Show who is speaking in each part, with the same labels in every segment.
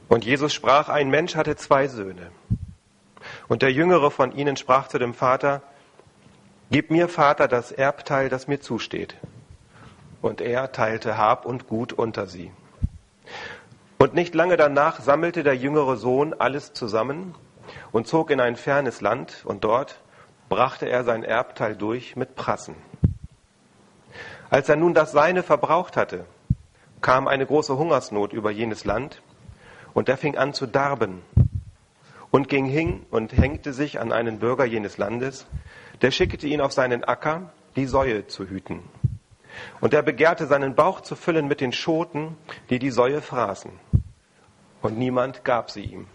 Speaker 1: Und Jesus sprach, ein Mensch hatte 2 Söhne. Und der Jüngere von ihnen sprach zu dem Vater, gib mir, Vater, das Erbteil, das mir zusteht. Und er teilte Hab und Gut unter sie. Und nicht lange danach sammelte der jüngere Sohn alles zusammen und zog in ein fernes Land, und dort brachte er sein Erbteil durch mit Prassen. Als er nun das Seine verbraucht hatte, kam eine große Hungersnot über jenes Land, und er fing an zu darben und ging hin und hängte sich an einen Bürger jenes Landes, der schickte ihn auf seinen Acker, die Säue zu hüten. Und er begehrte, seinen Bauch zu füllen mit den Schoten, die die Säue fraßen. Und niemand gab sie ihm.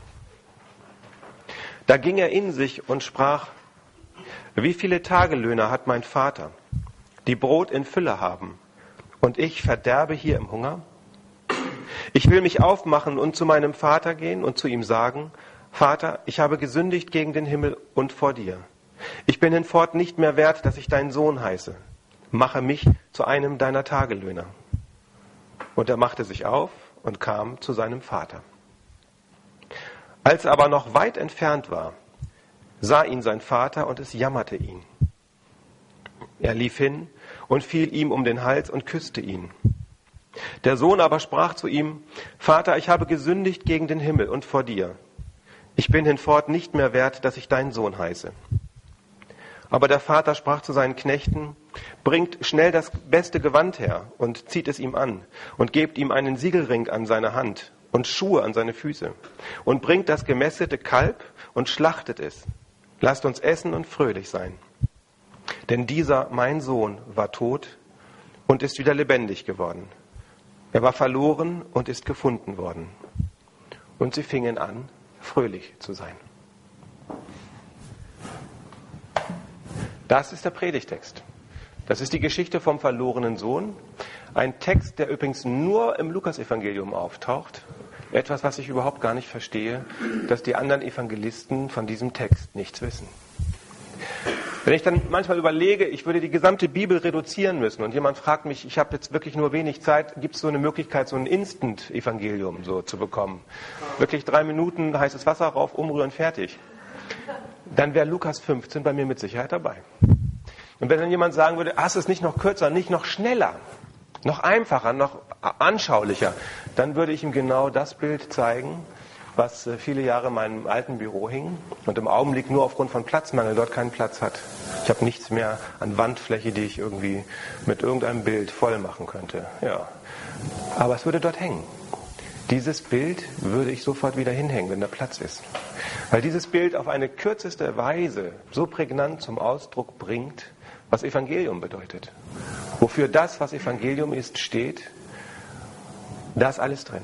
Speaker 1: Da ging er in sich und sprach, wie viele Tagelöhner hat mein Vater, die Brot in Fülle haben, und ich verderbe hier im Hunger? Ich will mich aufmachen und zu meinem Vater gehen und zu ihm sagen, Vater, ich habe gesündigt gegen den Himmel und vor dir. Ich bin hinfort nicht mehr wert, dass ich dein Sohn heiße. Mache mich zu einem deiner Tagelöhner. Und er machte sich auf und kam zu seinem Vater. Als er aber noch weit entfernt war, sah ihn sein Vater und es jammerte ihn. Er lief hin und fiel ihm um den Hals und küsste ihn. Der Sohn aber sprach zu ihm, Vater, ich habe gesündigt gegen den Himmel und vor dir. Ich bin hinfort nicht mehr wert, dass ich dein Sohn heiße. Aber der Vater sprach zu seinen Knechten, bringt schnell das beste Gewand her und zieht es ihm an und gebt ihm einen Siegelring an seine Hand und Schuhe an seine Füße und bringt das gemästete Kalb und schlachtet es. Lasst uns essen und fröhlich sein. Denn dieser, mein Sohn, war tot und ist wieder lebendig geworden. Er war verloren und ist gefunden worden. Und sie fingen an, fröhlich zu sein. Das ist der Predigtext. Das ist die Geschichte vom verlorenen Sohn. Ein Text, der übrigens nur im Lukasevangelium auftaucht. Etwas, was ich überhaupt gar nicht verstehe, dass die anderen Evangelisten von diesem Text nichts wissen. Wenn ich dann manchmal überlege, ich würde die gesamte Bibel reduzieren müssen und jemand fragt mich, ich habe jetzt wirklich nur wenig Zeit, gibt es so eine Möglichkeit, so ein Instant-Evangelium so zu bekommen? Wirklich 3 Minuten, heißes Wasser rauf, umrühren, fertig. Dann wäre Lukas 15 bei mir mit Sicherheit dabei. Und wenn dann jemand sagen würde, hast du es nicht noch kürzer, nicht noch schneller, noch einfacher, noch anschaulicher, dann würde ich ihm genau das Bild zeigen, was viele Jahre in meinem alten Büro hing und im Augenblick nur aufgrund von Platzmangel dort keinen Platz hat. Ich habe nichts mehr an Wandfläche, die ich irgendwie mit irgendeinem Bild voll machen könnte. Ja. Aber es würde dort hängen. Dieses Bild würde ich sofort wieder hinhängen, wenn da Platz ist. Weil dieses Bild auf eine kürzeste Weise so prägnant zum Ausdruck bringt, was Evangelium bedeutet. Wofür das, was Evangelium ist, steht, da ist alles drin.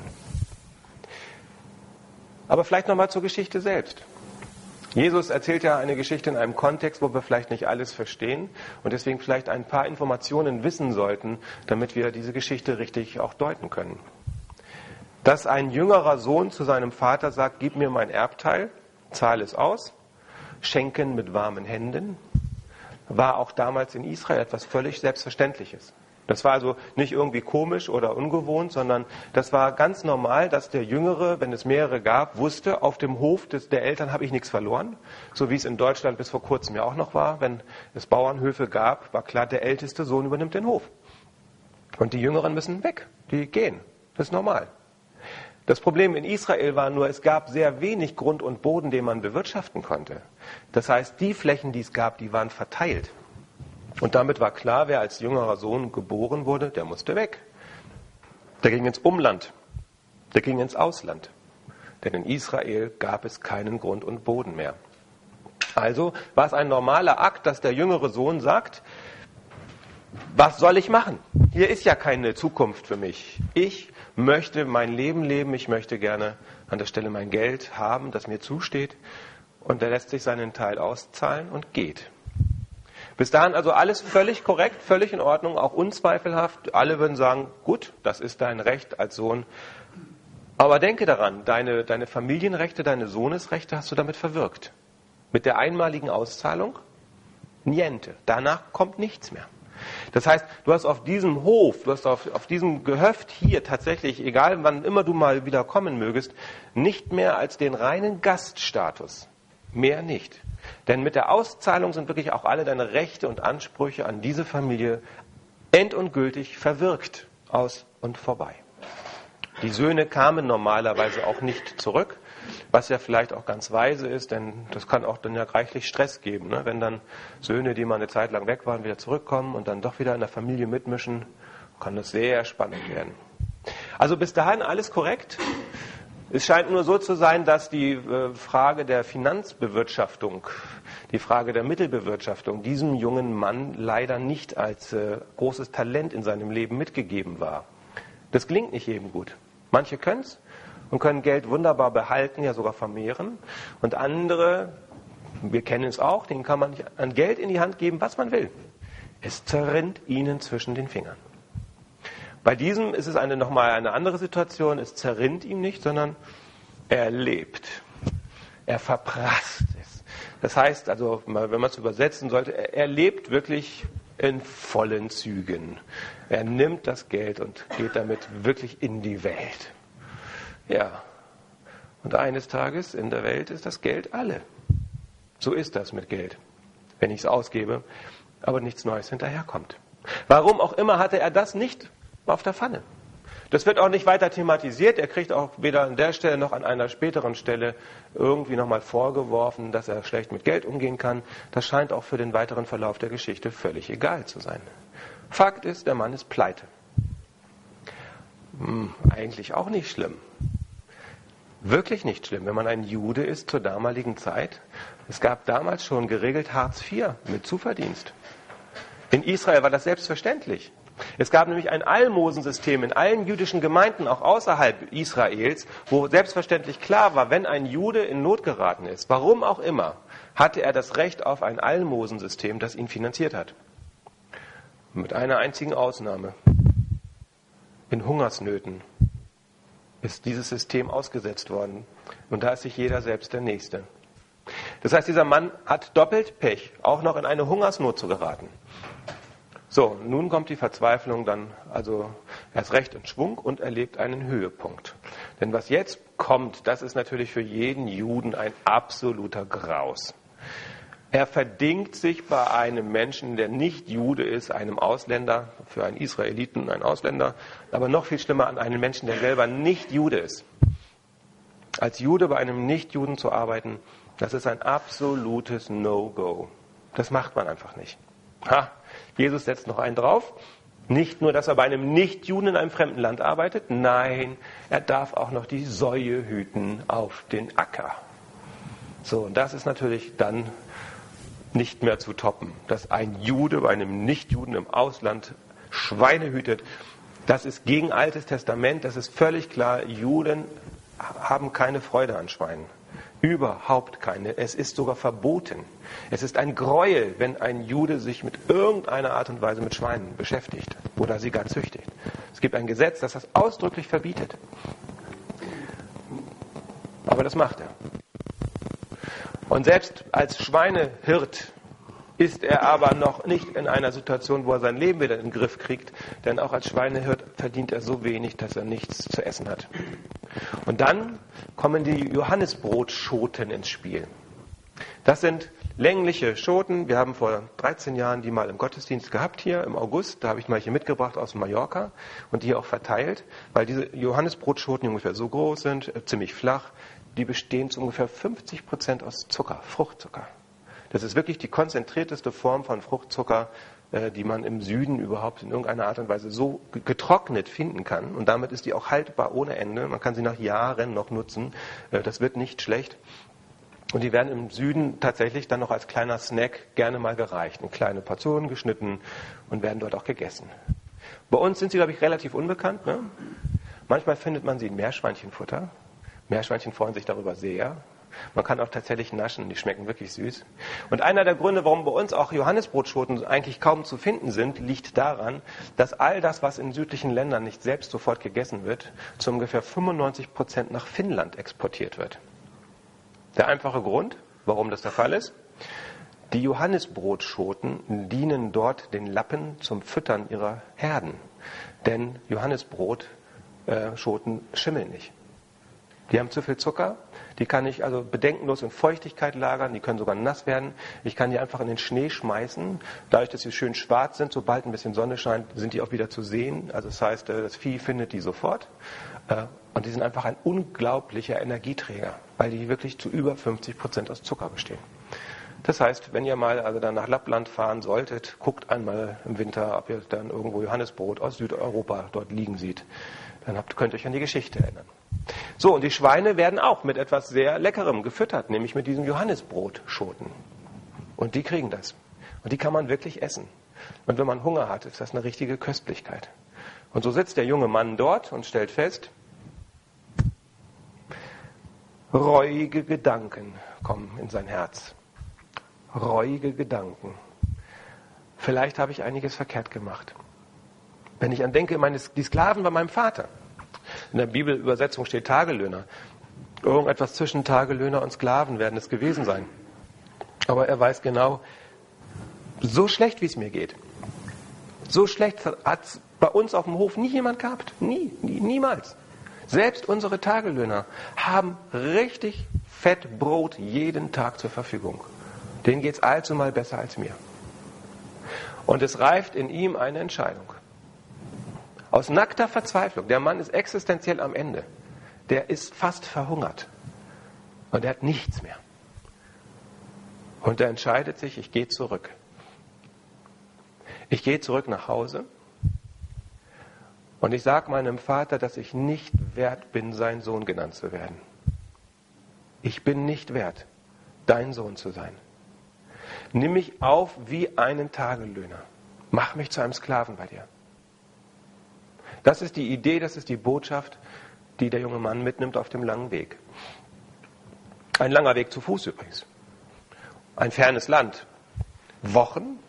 Speaker 1: Aber vielleicht nochmal zur Geschichte selbst. Jesus erzählt ja eine Geschichte in einem Kontext, wo wir vielleicht nicht alles verstehen und deswegen vielleicht ein paar Informationen wissen sollten, damit wir diese Geschichte richtig auch deuten können. Dass ein jüngerer Sohn zu seinem Vater sagt, gib mir mein Erbteil, zahle es aus, schenken mit warmen Händen, war auch damals in Israel etwas völlig Selbstverständliches. Das war also nicht irgendwie komisch oder ungewohnt, sondern das war ganz normal, dass der Jüngere, wenn es mehrere gab, wusste, auf dem Hof der Eltern habe ich nichts verloren. So wie es in Deutschland bis vor kurzem ja auch noch war. Wenn es Bauernhöfe gab, war klar, der älteste Sohn übernimmt den Hof. Und die Jüngeren müssen weg, die gehen. Das ist normal. Das Problem in Israel war nur, es gab sehr wenig Grund und Boden, den man bewirtschaften konnte. Das heißt, die Flächen, die es gab, die waren verteilt. Und damit war klar, wer als jüngerer Sohn geboren wurde, der musste weg. Der ging ins Umland, der ging ins Ausland. Denn in Israel gab es keinen Grund und Boden mehr. Also war es ein normaler Akt, dass der jüngere Sohn sagt, was soll ich machen? Hier ist ja keine Zukunft für mich. Ich möchte mein Leben leben, ich möchte gerne an der Stelle mein Geld haben, das mir zusteht. Und er lässt sich seinen Teil auszahlen und geht. Bis dahin also alles völlig korrekt, völlig in Ordnung, auch unzweifelhaft. Alle würden sagen, gut, das ist dein Recht als Sohn. Aber denke daran, deine Familienrechte, deine Sohnesrechte hast du damit verwirkt. Mit der einmaligen Auszahlung, niente. Danach kommt nichts mehr. Das heißt, du hast auf diesem Hof, du hast auf diesem Gehöft hier tatsächlich, egal wann immer du mal wieder kommen mögest, nicht mehr als den reinen Gaststatus. Mehr nicht. Denn mit der Auszahlung sind wirklich auch alle deine Rechte und Ansprüche an diese Familie end- und gültig verwirkt, aus und vorbei. Die Söhne kamen normalerweise auch nicht zurück, was ja vielleicht auch ganz weise ist, denn das kann auch dann ja reichlich Stress geben, ne? Wenn dann Söhne, die mal eine Zeit lang weg waren, wieder zurückkommen und dann doch wieder in der Familie mitmischen, kann das sehr spannend werden. Also bis dahin alles korrekt. Es scheint nur so zu sein, dass die Frage der Finanzbewirtschaftung, die Frage der Mittelbewirtschaftung diesem jungen Mann leider nicht als großes Talent in seinem Leben mitgegeben war. Das klingt nicht jedem gut. Manche können es und können Geld wunderbar behalten, ja sogar vermehren. Und andere, wir kennen es auch, denen kann man an Geld in die Hand geben, was man will. Es zerrinnt ihnen zwischen den Fingern. Bei diesem ist es nochmal eine andere Situation. Es zerrinnt ihm nicht, sondern er lebt. Er verprasst es. Das heißt, also, wenn man es übersetzen sollte, er lebt wirklich in vollen Zügen. Er nimmt das Geld und geht damit wirklich in die Welt. Ja. Und eines Tages in der Welt ist das Geld alle. So ist das mit Geld. Wenn ich es ausgebe, aber nichts Neues hinterherkommt. Warum auch immer hatte er das nicht auf der Pfanne. Das wird auch nicht weiter thematisiert. Er kriegt auch weder an der Stelle noch an einer späteren Stelle irgendwie nochmal vorgeworfen, dass er schlecht mit Geld umgehen kann. Das scheint auch für den weiteren Verlauf der Geschichte völlig egal zu sein. Fakt ist, der Mann ist pleite. Eigentlich auch nicht schlimm. Wirklich nicht schlimm, wenn man ein Jude ist zur damaligen Zeit. Es gab damals schon geregelt Hartz IV mit Zuverdienst. In Israel war das selbstverständlich. Es gab nämlich ein Almosensystem in allen jüdischen Gemeinden, auch außerhalb Israels, wo selbstverständlich klar war, wenn ein Jude in Not geraten ist, warum auch immer, hatte er das Recht auf ein Almosensystem, das ihn finanziert hat. Mit einer einzigen Ausnahme. In Hungersnöten ist dieses System ausgesetzt worden. Und da ist sich jeder selbst der Nächste. Das heißt, dieser Mann hat doppelt Pech, auch noch in eine Hungersnot zu geraten. So, nun kommt die Verzweiflung dann also erst recht in Schwung und erlebt einen Höhepunkt. Denn was jetzt kommt, das ist natürlich für jeden Juden ein absoluter Graus. Er verdingt sich bei einem Menschen, der nicht Jude ist, einem Ausländer, für einen Israeliten ein Ausländer, aber noch viel schlimmer an einen Menschen, der selber nicht Jude ist. Als Jude bei einem Nicht-Juden zu arbeiten, das ist ein absolutes No-Go. Das macht man einfach nicht. Jesus setzt noch einen drauf. Nicht nur, dass er bei einem Nicht-Juden in einem fremden Land arbeitet, nein, er darf auch noch die Säue hüten auf den Acker. So, und das ist natürlich dann nicht mehr zu toppen, dass ein Jude bei einem Nicht-Juden im Ausland Schweine hütet. Das ist gegen Altes Testament, das ist völlig klar. Juden haben keine Freude an Schweinen. Überhaupt keine. Es ist sogar verboten. Es ist ein Gräuel, wenn ein Jude sich mit irgendeiner Art und Weise mit Schweinen beschäftigt oder sie gar züchtigt. Es gibt ein Gesetz, das das ausdrücklich verbietet. Aber das macht er. Und selbst als Schweinehirt ist er aber noch nicht in einer Situation, wo er sein Leben wieder in den Griff kriegt. Denn auch als Schweinehirt verdient er so wenig, dass er nichts zu essen hat. Und dann kommen die Johannesbrotschoten ins Spiel. Das sind längliche Schoten. Wir haben vor 13 Jahren die mal im Gottesdienst gehabt hier im August. Da habe ich mal hier mitgebracht aus Mallorca und die hier auch verteilt, weil diese Johannesbrotschoten, die ungefähr so groß sind, ziemlich flach, die bestehen zu ungefähr 50% aus Zucker, Fruchtzucker. Das ist wirklich die konzentrierteste Form von Fruchtzucker, die man im Süden überhaupt in irgendeiner Art und Weise so getrocknet finden kann. Und damit ist die auch haltbar ohne Ende. Man kann sie nach Jahren noch nutzen. Das wird nicht schlecht. Und die werden im Süden tatsächlich dann noch als kleiner Snack gerne mal gereicht. In kleine Portionen geschnitten und werden dort auch gegessen. Bei uns sind sie, glaube ich, relativ unbekannt. Ne? Manchmal findet man sie in Meerschweinchenfutter. Meerschweinchen freuen sich darüber sehr. Man kann auch tatsächlich naschen, die schmecken wirklich süß. Und einer der Gründe, warum bei uns auch Johannesbrotschoten eigentlich kaum zu finden sind, liegt daran, dass all das, was in südlichen Ländern nicht selbst sofort gegessen wird, zu ungefähr 95% nach Finnland exportiert wird. Der einfache Grund, warum das der Fall ist, Die Johannesbrotschoten dienen dort den Lappen zum Füttern ihrer Herden. Denn Johannesbrotschoten schimmeln nicht. Die haben zu viel Zucker, die kann ich also bedenkenlos in Feuchtigkeit lagern, die können sogar nass werden. Ich kann die einfach in den Schnee schmeißen. Dadurch, dass sie schön schwarz sind, sobald ein bisschen Sonne scheint, sind die auch wieder zu sehen. Also das heißt, das Vieh findet die sofort. Und die sind einfach ein unglaublicher Energieträger, weil die wirklich zu über 50% aus Zucker bestehen. Das heißt, wenn ihr mal also dann nach Lappland fahren solltet, guckt einmal im Winter, ob ihr dann irgendwo Johannesbrot aus Südeuropa dort liegen seht. Dann könnt ihr euch an die Geschichte erinnern. So, und die Schweine werden auch mit etwas sehr Leckerem gefüttert, nämlich mit diesen Johannesbrotschoten. Und die kriegen das. Und die kann man wirklich essen. Und wenn man Hunger hat, ist das eine richtige Köstlichkeit. Und so sitzt der junge Mann dort und stellt fest, reuige Gedanken kommen in sein Herz. Reuige Gedanken. Vielleicht habe ich einiges verkehrt gemacht. Wenn ich an denke, die Sklaven bei meinem Vater. In der Bibelübersetzung steht Tagelöhner. Irgendetwas zwischen Tagelöhner und Sklaven werden es gewesen sein. Aber er weiß genau, so schlecht wie es mir geht. So schlecht hat es bei uns auf dem Hof nie jemand gehabt. Niemals. Selbst unsere Tagelöhner haben richtig fett Brot jeden Tag zur Verfügung. Denen geht es allzu mal besser als mir. Und es reift in ihm eine Entscheidung. Aus nackter Verzweiflung. Der Mann ist existenziell am Ende. Der ist fast verhungert. Und er hat nichts mehr. Und er entscheidet sich, ich gehe zurück. Ich gehe zurück nach Hause. Und ich sage meinem Vater, dass ich nicht wert bin, sein Sohn genannt zu werden. Ich bin nicht wert, dein Sohn zu sein. Nimm mich auf wie einen Tagelöhner. Mach mich zu einem Sklaven bei dir. Das ist die Idee, das ist die Botschaft, die der junge Mann mitnimmt auf dem langen Weg. Ein langer Weg zu Fuß übrigens. Ein fernes Land. Wochen,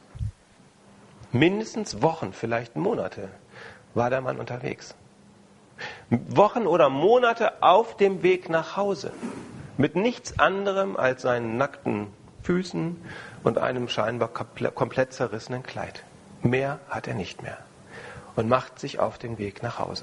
Speaker 1: mindestens Wochen, vielleicht Monate war der Mann unterwegs. Wochen oder Monate auf dem Weg nach Hause. Mit nichts anderem als seinen nackten Füßen und einem scheinbar komplett zerrissenen Kleid. Mehr hat er nicht mehr. Und macht sich auf den Weg nach Hause.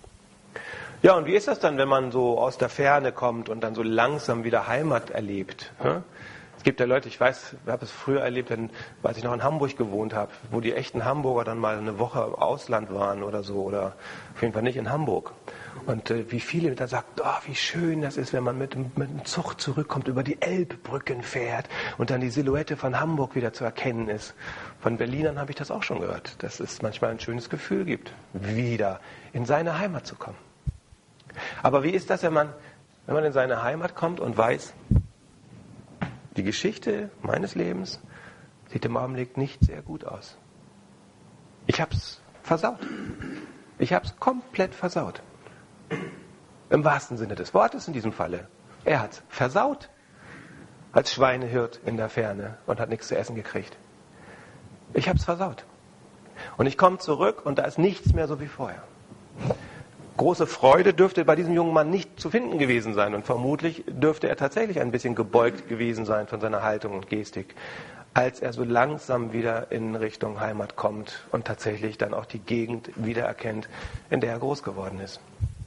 Speaker 1: Ja, und wie ist das dann, wenn man so aus der Ferne kommt und dann so langsam wieder Heimat erlebt? Es gibt ja Leute, ich weiß, ich habe es früher erlebt, als ich noch in Hamburg gewohnt habe, wo die echten Hamburger dann mal eine Woche im Ausland waren oder so, oder auf jeden Fall nicht in Hamburg. Und wie viele da sagen, oh, wie schön das ist, wenn man mit dem Zug zurückkommt, über die Elbbrücken fährt und dann die Silhouette von Hamburg wieder zu erkennen ist. Von Berlinern habe ich das auch schon gehört, dass es manchmal ein schönes Gefühl gibt, wieder in seine Heimat zu kommen. Aber wie ist das, wenn man in seine Heimat kommt und weiß, die Geschichte meines Lebens sieht im Augenblick nicht sehr gut aus. Ich habe es versaut. Ich habe es komplett versaut. Im wahrsten Sinne des Wortes in diesem Falle. Er hat es versaut. Als Schweinehirt in der Ferne und hat nichts zu essen gekriegt. Ich habe es versaut. Und ich komme zurück und da ist nichts mehr so wie vorher. Große Freude dürfte bei diesem jungen Mann nicht zu finden gewesen sein. Und vermutlich dürfte er tatsächlich ein bisschen gebeugt gewesen sein von seiner Haltung und Gestik, als er so langsam wieder in Richtung Heimat kommt und tatsächlich dann auch die Gegend wiedererkennt, in der er groß geworden ist.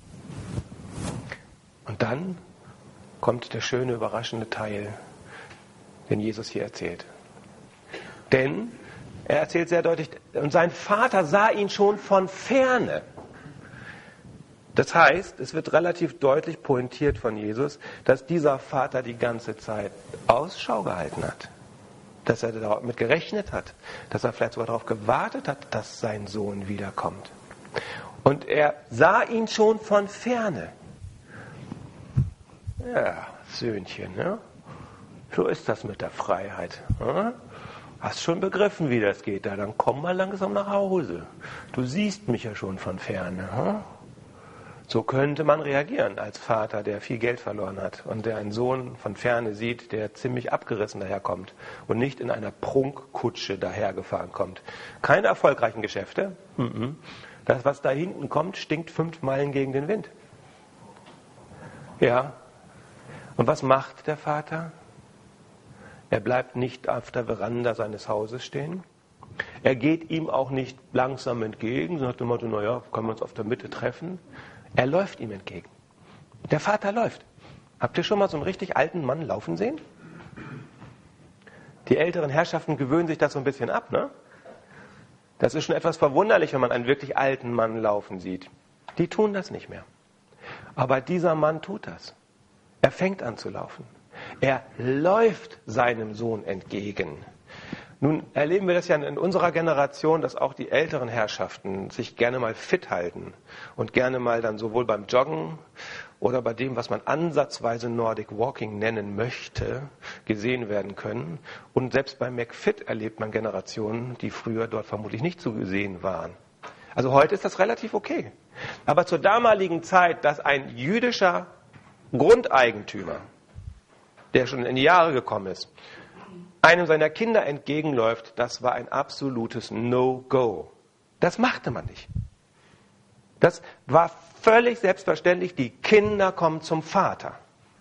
Speaker 1: Und dann kommt der schöne, überraschende Teil, den Jesus hier erzählt. Denn er erzählt sehr deutlich, und sein Vater sah ihn schon von ferne. Das heißt, es wird relativ deutlich pointiert von Jesus, dass dieser Vater die ganze Zeit Ausschau gehalten hat. Dass er damit gerechnet hat. Dass er vielleicht sogar darauf gewartet hat, dass sein Sohn wiederkommt. Und er sah ihn schon von ferne. Ja, Söhnchen, ne? So ist das mit der Freiheit. Ne? Hast schon begriffen, wie das geht. Dann komm mal langsam nach Hause. Du siehst mich ja schon von ferne. Ne? So könnte man reagieren als Vater, der viel Geld verloren hat und der einen Sohn von ferne sieht, der ziemlich abgerissen daherkommt und nicht in einer Prunkkutsche dahergefahren kommt. Keine erfolgreichen Geschäfte. Das, was da hinten kommt, stinkt 5 Meilen gegen den Wind. Ja. Und was macht der Vater? Er bleibt nicht auf der Veranda seines Hauses stehen. Er geht ihm auch nicht langsam entgegen, so nach dem Motto, naja, können wir uns auf der Mitte treffen. Er läuft ihm entgegen. Der Vater läuft. Habt ihr schon mal so einen richtig alten Mann laufen sehen? Die älteren Herrschaften gewöhnen sich das so ein bisschen ab, ne? Das ist schon etwas verwunderlich, wenn man einen wirklich alten Mann laufen sieht. Die tun das nicht mehr. Aber dieser Mann tut das. Er fängt an zu laufen. Er läuft seinem Sohn entgegen. Nun erleben wir das ja in unserer Generation, dass auch die älteren Herrschaften sich gerne mal fit halten und gerne mal dann sowohl beim Joggen oder bei dem, was man ansatzweise Nordic Walking nennen möchte, gesehen werden können. Und selbst bei McFit erlebt man Generationen, die früher dort vermutlich nicht zu sehen waren. Also heute ist das relativ okay. Aber zur damaligen Zeit, dass ein jüdischer Grundeigentümer, der schon in die Jahre gekommen ist, einem seiner Kinder entgegenläuft, das war ein absolutes No-Go. Das machte man nicht. Das war völlig selbstverständlich, die Kinder kommen zum Vater.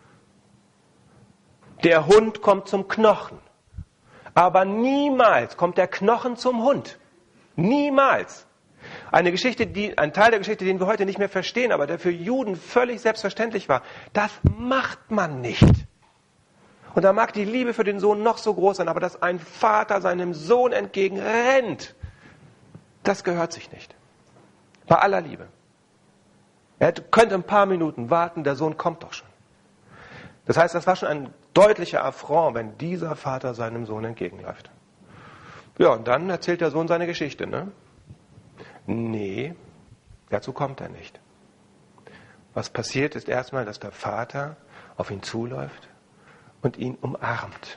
Speaker 1: Der Hund kommt zum Knochen. Aber niemals kommt der Knochen zum Hund. Niemals. Ein Teil der Geschichte, den wir heute nicht mehr verstehen, aber der für Juden völlig selbstverständlich war. Das macht man nicht. Und da mag die Liebe für den Sohn noch so groß sein, aber dass ein Vater seinem Sohn entgegenrennt, das gehört sich nicht. Bei aller Liebe. Er könnte ein paar Minuten warten, der Sohn kommt doch schon. Das heißt, das war schon ein deutlicher Affront, wenn dieser Vater seinem Sohn entgegenläuft. Ja, und dann erzählt der Sohn seine Geschichte, ne? Nee, dazu kommt er nicht. Was passiert ist erstmal, dass der Vater auf ihn zuläuft und ihn umarmt.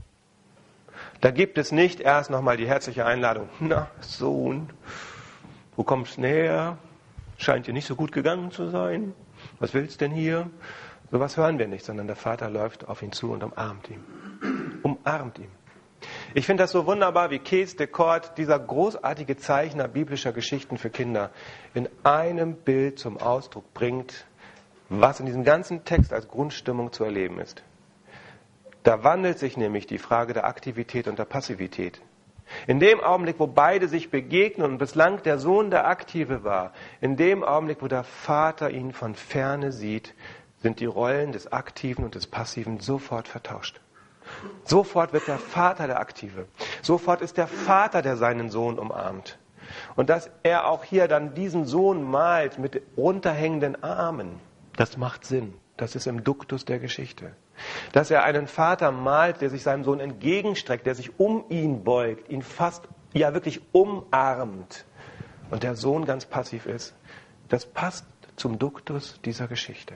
Speaker 1: Da gibt es nicht erst nochmal die herzliche Einladung, na Sohn, wo kommst du näher? Scheint dir nicht so gut gegangen zu sein. Was willst du denn hier? Sowas hören wir nicht, sondern der Vater läuft auf ihn zu und umarmt ihn. Umarmt ihn. Ich finde das so wunderbar, wie Kees de Kort, dieser großartige Zeichner biblischer Geschichten für Kinder, in einem Bild zum Ausdruck bringt, was in diesem ganzen Text als Grundstimmung zu erleben ist. Da wandelt sich nämlich die Frage der Aktivität und der Passivität. In dem Augenblick, wo beide sich begegnen und bislang der Sohn der Aktive war, in dem Augenblick, wo der Vater ihn von Ferne sieht, sind die Rollen des Aktiven und des Passiven sofort vertauscht. Sofort wird der Vater der Aktive. Sofort ist der Vater, der seinen Sohn umarmt. Und dass er auch hier dann diesen Sohn malt mit runterhängenden Armen, das macht Sinn. Das ist im Duktus der Geschichte. Dass er einen Vater malt, der sich seinem Sohn entgegenstreckt, der sich um ihn beugt, ihn fast, ja wirklich umarmt. Und der Sohn ganz passiv ist. Das passt zum Duktus dieser Geschichte.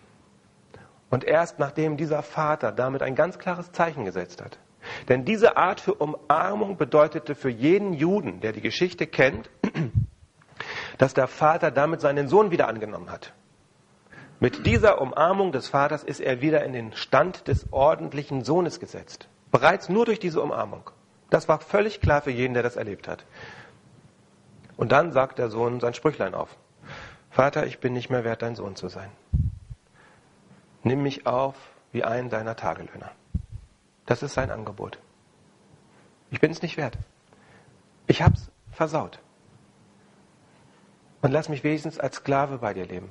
Speaker 1: Und erst nachdem dieser Vater damit ein ganz klares Zeichen gesetzt hat. Denn diese Art für Umarmung bedeutete für jeden Juden, der die Geschichte kennt, dass der Vater damit seinen Sohn wieder angenommen hat. Mit dieser Umarmung des Vaters ist er wieder in den Stand des ordentlichen Sohnes gesetzt. Bereits nur durch diese Umarmung. Das war völlig klar für jeden, der das erlebt hat. Und dann sagt der Sohn sein Sprüchlein auf. Vater, ich bin nicht mehr wert, dein Sohn zu sein. Nimm mich auf wie einen deiner Tagelöhner. Das ist sein Angebot. Ich bin es nicht wert. Ich hab's versaut. Und lass mich wenigstens als Sklave bei dir leben.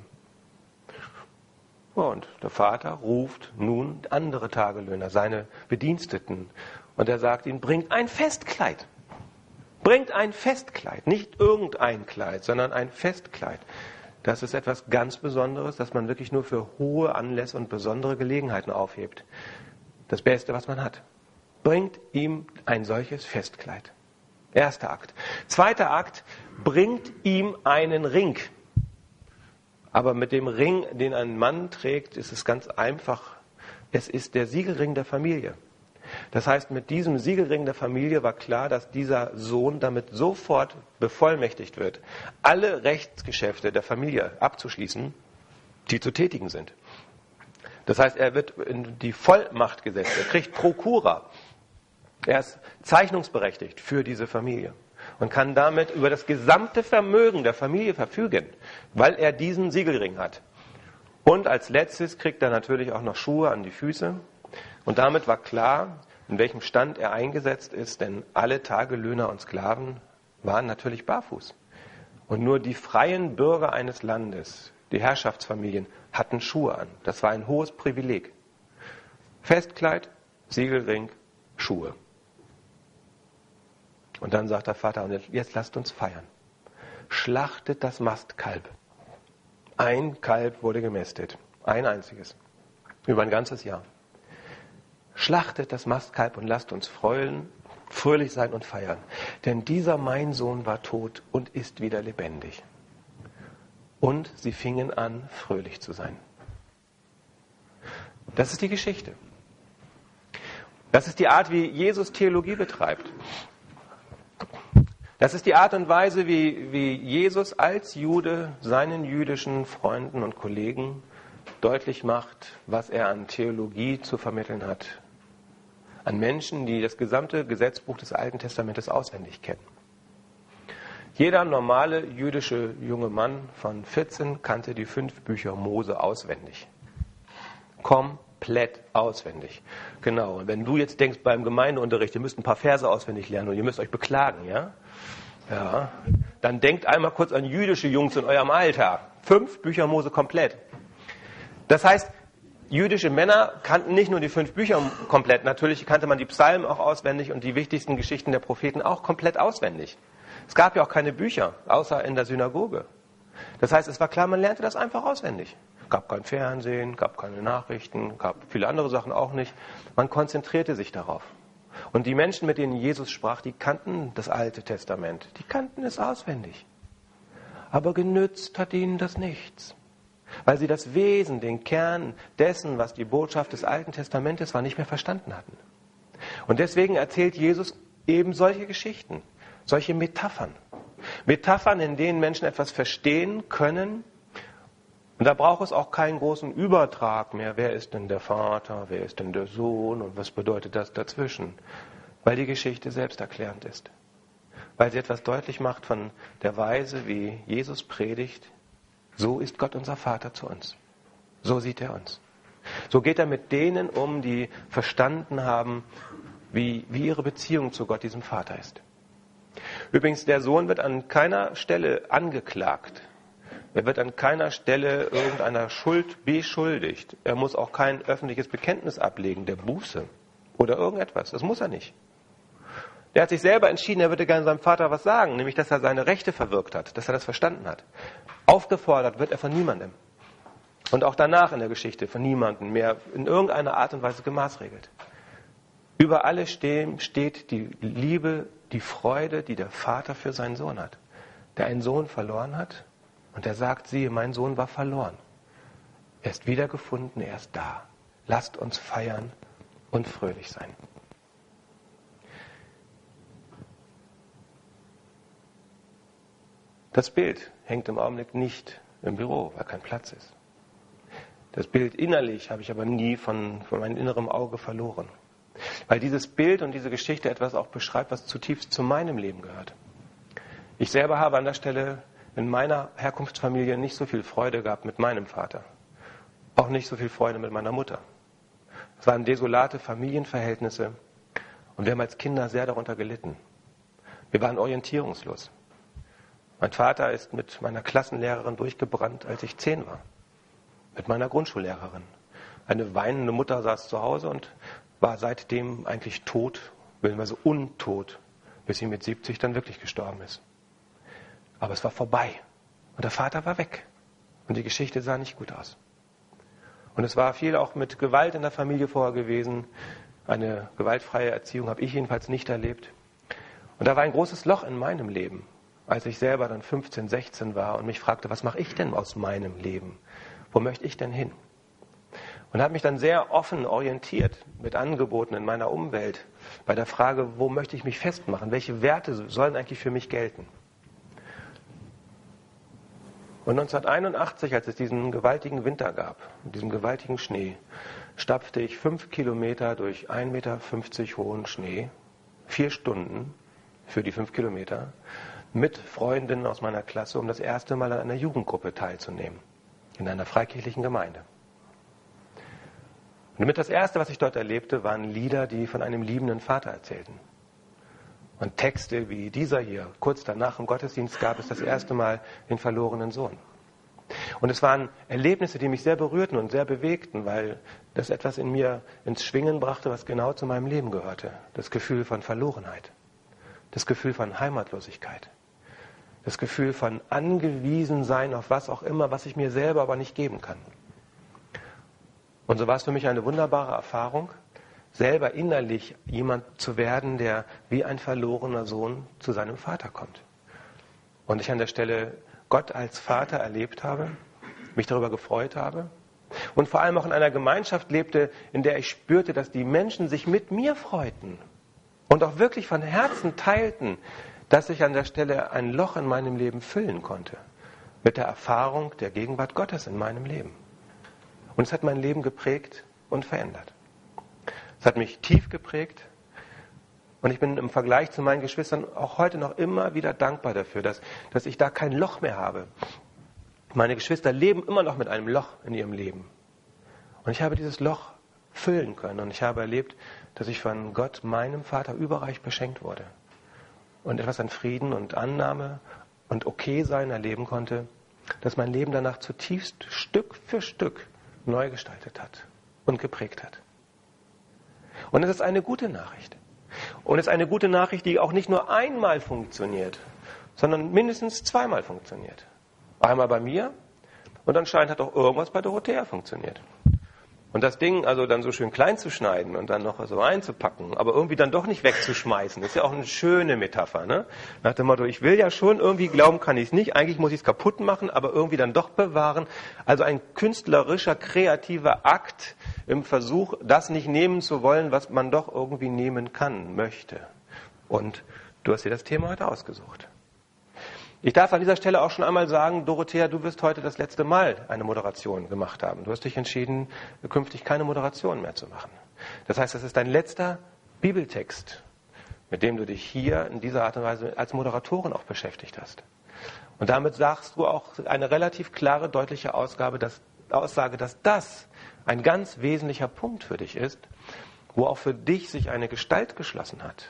Speaker 1: Und der Vater ruft nun andere Tagelöhner, seine Bediensteten. Und er sagt ihnen, bringt ein Festkleid. Bringt ein Festkleid. Nicht irgendein Kleid, sondern ein Festkleid. Das ist etwas ganz Besonderes, das man wirklich nur für hohe Anlässe und besondere Gelegenheiten aufhebt. Das Beste, was man hat. Bringt ihm ein solches Festkleid. Erster Akt. Zweiter Akt, bringt ihm einen Ring. Aber mit dem Ring, den ein Mann trägt, ist es ganz einfach. Es ist der Siegelring der Familie. Das heißt, mit diesem Siegelring der Familie war klar, dass dieser Sohn damit sofort bevollmächtigt wird, alle Rechtsgeschäfte der Familie abzuschließen, die zu tätigen sind. Das heißt, er wird in die Vollmacht gesetzt, er kriegt Prokura. Er ist zeichnungsberechtigt für diese Familie und kann damit über das gesamte Vermögen der Familie verfügen, weil er diesen Siegelring hat. Und als letztes kriegt er natürlich auch noch Schuhe an die Füße. Und damit war klar, in welchem Stand er eingesetzt ist, denn alle Tagelöhner und Sklaven waren natürlich barfuß. Und nur die freien Bürger eines Landes, die Herrschaftsfamilien, hatten Schuhe an. Das war ein hohes Privileg. Festkleid, Siegelring, Schuhe. Und dann sagt der Vater, und jetzt lasst uns feiern. Schlachtet das Mastkalb. Ein Kalb wurde gemästet. Ein einziges. Über ein ganzes Jahr. Schlachtet das Mastkalb und lasst uns freuen, fröhlich sein und feiern. Denn dieser mein Sohn war tot und ist wieder lebendig. Und sie fingen an, fröhlich zu sein. Das ist die Geschichte. Das ist die Art, wie Jesus Theologie betreibt. Das ist die Art und Weise, wie Jesus als Jude seinen jüdischen Freunden und Kollegen deutlich macht, was er an Theologie zu vermitteln hat. An Menschen, die das gesamte Gesetzbuch des Alten Testamentes auswendig kennen. Jeder normale jüdische junge Mann von 14 kannte die 5 Bücher Mose auswendig. Komplett auswendig. Genau. Und wenn du jetzt denkst beim Gemeindeunterricht, ihr müsst ein paar Verse auswendig lernen und ihr müsst euch beklagen, ja? Ja. Dann denkt einmal kurz an jüdische Jungs in eurem Alter. 5 Bücher Mose komplett. Das heißt, jüdische Männer kannten nicht nur die 5 Bücher komplett. Natürlich kannte man die Psalmen auch auswendig und die wichtigsten Geschichten der Propheten auch komplett auswendig. Es gab ja auch keine Bücher, außer in der Synagoge. Das heißt, es war klar, man lernte das einfach auswendig. Gab kein Fernsehen, gab keine Nachrichten, gab viele andere Sachen auch nicht. Man konzentrierte sich darauf. Und die Menschen, mit denen Jesus sprach, die kannten das Alte Testament. Die kannten es auswendig. Aber genützt hat ihnen das nichts. Weil sie das Wesen, den Kern dessen, was die Botschaft des Alten Testamentes war, nicht mehr verstanden hatten. Und deswegen erzählt Jesus eben solche Geschichten, solche Metaphern. Metaphern, in denen Menschen etwas verstehen können. Und da braucht es auch keinen großen Übertrag mehr. Wer ist denn der Vater? Wer ist denn der Sohn? Und was bedeutet das dazwischen? Weil die Geschichte selbsterklärend ist. Weil sie etwas deutlich macht von der Weise, wie Jesus predigt. So ist Gott unser Vater zu uns. So sieht er uns. So geht er mit denen um, die verstanden haben, wie ihre Beziehung zu Gott, diesem Vater ist. Übrigens, der Sohn wird an keiner Stelle angeklagt. Er wird an keiner Stelle irgendeiner Schuld beschuldigt. Er muss auch kein öffentliches Bekenntnis ablegen, der Buße oder irgendetwas. Das muss er nicht. Der hat sich selber entschieden, er würde gerne seinem Vater was sagen, nämlich, dass er seine Rechte verwirkt hat, dass er das verstanden hat. Aufgefordert wird er von niemandem. Und auch danach in der Geschichte von niemandem mehr in irgendeiner Art und Weise gemaßregelt. Über alles steht die Liebe, die Freude, die der Vater für seinen Sohn hat. Der einen Sohn verloren hat. Und er sagt, siehe, mein Sohn war verloren. Er ist wiedergefunden, er ist da. Lasst uns feiern und fröhlich sein. Das Bild hängt im Augenblick nicht im Büro, weil kein Platz ist. Das Bild innerlich habe ich aber nie von meinem inneren Auge verloren. Weil dieses Bild und diese Geschichte etwas auch beschreibt, was zutiefst zu meinem Leben gehört. Ich selber habe an der Stelle in meiner Herkunftsfamilie nicht so viel Freude gehabt mit meinem Vater. Auch nicht so viel Freude mit meiner Mutter. Es waren desolate Familienverhältnisse und wir haben als Kinder sehr darunter gelitten. Wir waren orientierungslos. Mein Vater ist mit meiner Klassenlehrerin durchgebrannt, als ich 10 war. Mit meiner Grundschullehrerin. Eine weinende Mutter saß zu Hause und war seitdem eigentlich tot, beziehungsweise untot, bis sie mit 70 dann wirklich gestorben ist. Aber es war vorbei. Und der Vater war weg. Und die Geschichte sah nicht gut aus. Und es war viel auch mit Gewalt in der Familie vorher gewesen. Eine gewaltfreie Erziehung habe ich jedenfalls nicht erlebt. Und da war ein großes Loch in meinem Leben, als ich selber dann 15, 16 war und mich fragte, was mache ich denn aus meinem Leben? Wo möchte ich denn hin? Und habe mich dann sehr offen orientiert mit Angeboten in meiner Umwelt bei der Frage, wo möchte ich mich festmachen? Welche Werte sollen eigentlich für mich gelten? Und 1981, als es diesen gewaltigen Winter gab, mit diesem gewaltigen Schnee, stapfte ich 5 Kilometer durch 1,50 Meter hohen Schnee, 4 Stunden für die 5 Kilometer, mit Freundinnen aus meiner Klasse, um das erste Mal an einer Jugendgruppe teilzunehmen, in einer freikirchlichen Gemeinde. Und damit das Erste, was ich dort erlebte, waren Lieder, die von einem liebenden Vater erzählten. Und Texte wie dieser hier. Kurz danach im Gottesdienst gab es das erste Mal den verlorenen Sohn. Und es waren Erlebnisse, die mich sehr berührten und sehr bewegten, weil das etwas in mir ins Schwingen brachte, was genau zu meinem Leben gehörte. Das Gefühl von Verlorenheit. Das Gefühl von Heimatlosigkeit. Das Gefühl von Angewiesensein auf was auch immer, was ich mir selber aber nicht geben kann. Und so war es für mich eine wunderbare Erfahrung, selber innerlich jemand zu werden, der wie ein verlorener Sohn zu seinem Vater kommt. Und ich an der Stelle Gott als Vater erlebt habe, mich darüber gefreut habe und vor allem auch in einer Gemeinschaft lebte, in der ich spürte, dass die Menschen sich mit mir freuten und auch wirklich von Herzen teilten, dass ich an der Stelle ein Loch in meinem Leben füllen konnte mit der Erfahrung der Gegenwart Gottes in meinem Leben. Und es hat mein Leben geprägt und verändert. Es hat mich tief geprägt. Und ich bin im Vergleich zu meinen Geschwistern auch heute noch immer wieder dankbar dafür, dass ich da kein Loch mehr habe. Meine Geschwister leben immer noch mit einem Loch in ihrem Leben. Und ich habe dieses Loch füllen können. Und ich habe erlebt, dass ich von Gott, meinem Vater, überreich beschenkt wurde. Und etwas an Frieden und Annahme und Okay-Sein erleben konnte, das mein Leben danach zutiefst Stück für Stück neu gestaltet hat und geprägt hat. Und es ist eine gute Nachricht. Und es ist eine gute Nachricht, die auch nicht nur einmal funktioniert, sondern mindestens zweimal funktioniert. Einmal bei mir und anscheinend hat auch irgendwas bei Dorothea funktioniert. Und das Ding also dann so schön klein zu schneiden und dann noch so einzupacken, aber irgendwie dann doch nicht wegzuschmeißen, das ist ja auch eine schöne Metapher. Ne? Nach dem Motto, ich will ja schon irgendwie glauben, kann ich es nicht, eigentlich muss ich es kaputt machen, aber irgendwie dann doch bewahren. Also ein künstlerischer, kreativer Akt im Versuch, das nicht nehmen zu wollen, was man doch irgendwie nehmen kann, möchte. Und du hast dir das Thema heute ausgesucht. Ich darf an dieser Stelle auch schon einmal sagen, Dorothea, du wirst heute das letzte Mal eine Moderation gemacht haben. Du hast dich entschieden, künftig keine Moderation mehr zu machen. Das heißt, das ist dein letzter Bibeltext, mit dem du dich hier in dieser Art und Weise als Moderatorin auch beschäftigt hast. Und damit sagst du auch eine relativ klare, deutliche Aussage, dass das ein ganz wesentlicher Punkt für dich ist, wo auch für dich sich eine Gestalt geschlossen hat.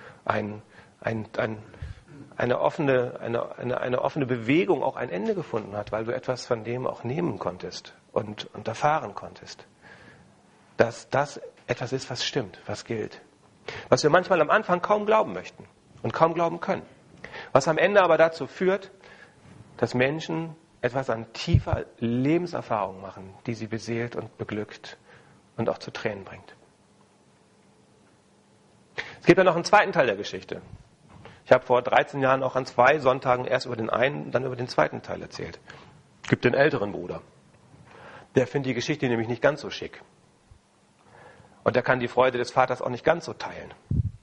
Speaker 1: Eine offene Bewegung auch ein Ende gefunden hat, weil du etwas von dem auch nehmen konntest und erfahren konntest. Dass das etwas ist, was stimmt, was gilt. Was wir manchmal am Anfang kaum glauben möchten und kaum glauben können. Was am Ende aber dazu führt, dass Menschen etwas an tiefer Lebenserfahrung machen, die sie beseelt und beglückt und auch zu Tränen bringt. Es gibt ja noch einen zweiten Teil der Geschichte. Ich habe vor 13 Jahren auch an 2 Sonntagen erst über den einen, dann über den zweiten Teil erzählt. Es gibt den älteren Bruder. Der findet die Geschichte nämlich nicht ganz so schick. Und der kann die Freude des Vaters auch nicht ganz so teilen.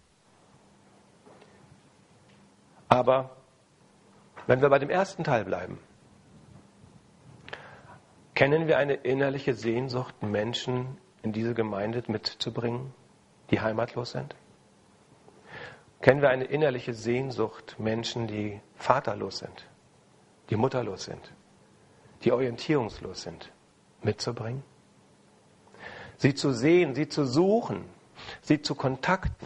Speaker 1: Aber wenn wir bei dem ersten Teil bleiben, kennen wir eine innerliche Sehnsucht, Menschen in diese Gemeinde mitzubringen, die heimatlos sind? Kennen wir eine innerliche Sehnsucht, Menschen, die vaterlos sind, die mutterlos sind, die orientierungslos sind, mitzubringen? Sie zu sehen, sie zu suchen, sie zu kontakten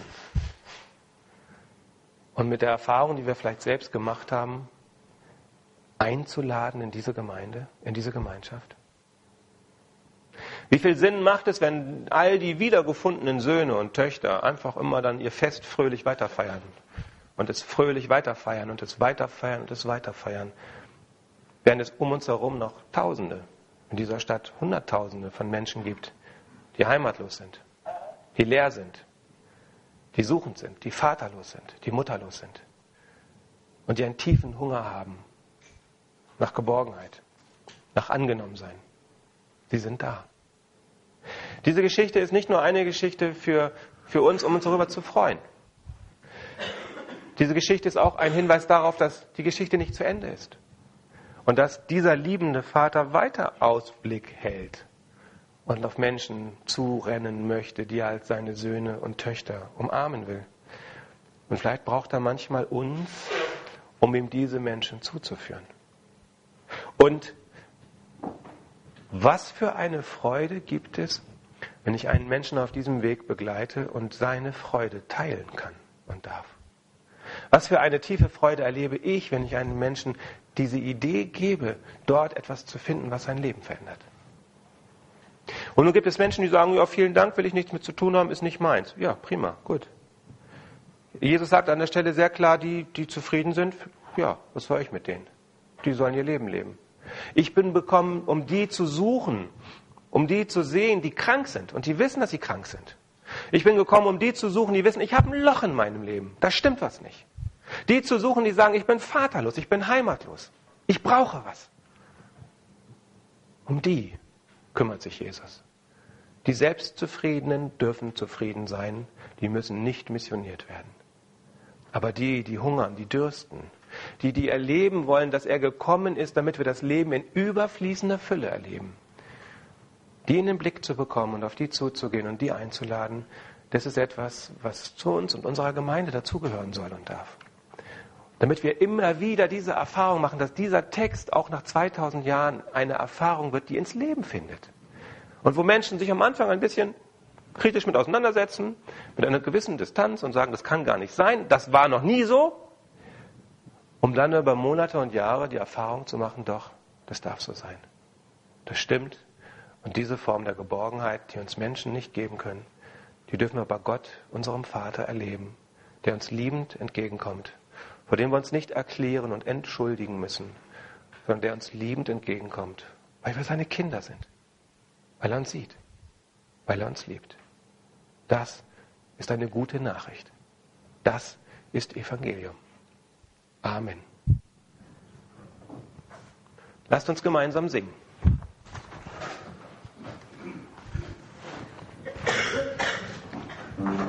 Speaker 1: und mit der Erfahrung, die wir vielleicht selbst gemacht haben, einzuladen in diese Gemeinde, in diese Gemeinschaft? Wie viel Sinn macht es, wenn all die wiedergefundenen Söhne und Töchter einfach immer dann ihr Fest fröhlich weiterfeiern und es fröhlich weiterfeiern und es weiterfeiern und es weiterfeiern, während es um uns herum noch Tausende, in dieser Stadt Hunderttausende von Menschen gibt, die heimatlos sind, die leer sind, die suchend sind, die vaterlos sind, die mutterlos sind und die einen tiefen Hunger haben nach Geborgenheit, nach Angenommensein. Sie sind da. Diese Geschichte ist nicht nur eine Geschichte für uns, um uns darüber zu freuen. Diese Geschichte ist auch ein Hinweis darauf, dass die Geschichte nicht zu Ende ist. Und dass dieser liebende Vater weiter Ausblick hält und auf Menschen zurennen möchte, die er als seine Söhne und Töchter umarmen will. Und vielleicht braucht er manchmal uns, um ihm diese Menschen zuzuführen. Und was für eine Freude gibt es, wenn ich einen Menschen auf diesem Weg begleite und seine Freude teilen kann und darf. Was für eine tiefe Freude erlebe ich, wenn ich einem Menschen diese Idee gebe, dort etwas zu finden, was sein Leben verändert. Und nun gibt es Menschen, die sagen, ja, vielen Dank, will ich nichts mit zu tun haben, ist nicht meins. Ja, prima, gut. Jesus sagt an der Stelle sehr klar, die zufrieden sind, ja, was soll ich mit denen? Die sollen ihr Leben leben. Ich bin gekommen, um die zu suchen, um die zu sehen, die krank sind und die wissen, dass sie krank sind. Ich bin gekommen, um die zu suchen, die wissen, ich habe ein Loch in meinem Leben, da stimmt was nicht. Die zu suchen, die sagen, ich bin vaterlos, ich bin heimatlos, ich brauche was. Um die kümmert sich Jesus. Die Selbstzufriedenen dürfen zufrieden sein, die müssen nicht missioniert werden. Aber die hungern, die dürsten, die erleben wollen, dass er gekommen ist, damit wir das Leben in überfließender Fülle erleben. Die in den Blick zu bekommen und auf die zuzugehen und die einzuladen, das ist etwas, was zu uns und unserer Gemeinde dazugehören soll und darf. Damit wir immer wieder diese Erfahrung machen, dass dieser Text auch nach 2000 Jahren eine Erfahrung wird, die ins Leben findet. Und wo Menschen sich am Anfang ein bisschen kritisch mit auseinandersetzen, mit einer gewissen Distanz und sagen, das kann gar nicht sein, das war noch nie so, um dann über Monate und Jahre die Erfahrung zu machen, doch, das darf so sein. Das stimmt. Und diese Form der Geborgenheit, die uns Menschen nicht geben können, die dürfen wir bei Gott, unserem Vater, erleben, der uns liebend entgegenkommt, vor dem wir uns nicht erklären und entschuldigen müssen, sondern der uns liebend entgegenkommt, weil wir seine Kinder sind, weil er uns sieht, weil er uns liebt. Das ist eine gute Nachricht. Das ist Evangelium. Amen. Lasst uns gemeinsam singen.